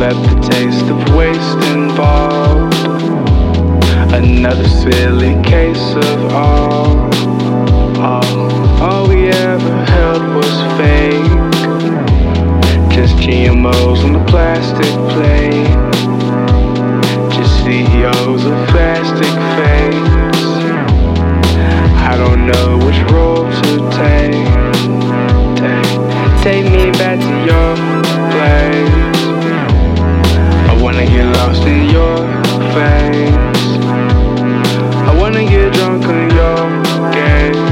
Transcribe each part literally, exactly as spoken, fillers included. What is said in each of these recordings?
let the taste of waste involved. Another silly case of all, all, all we ever held was fake. Just G M Os on the plastic plate. Just C E Os of plastic face. I don't know which role to take. Take, take me back to your place. I wanna get lost in your face. I wanna get drunk on your gaze.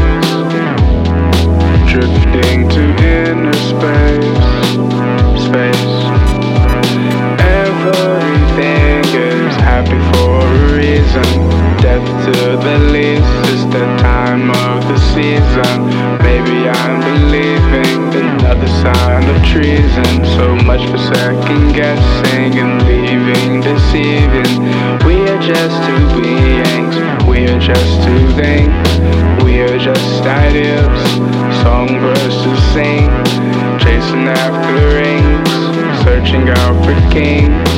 Drifting to inner space. Space. Everything is happy for a reason. Death to the least, it's the time of the season. Maybe I'm believing another sign of treason. So much for second guessing and leaving deceiving. We are just two beings, we are just two things. We are just ideas, songbirds to sing. Chasing after rings, searching out for kings.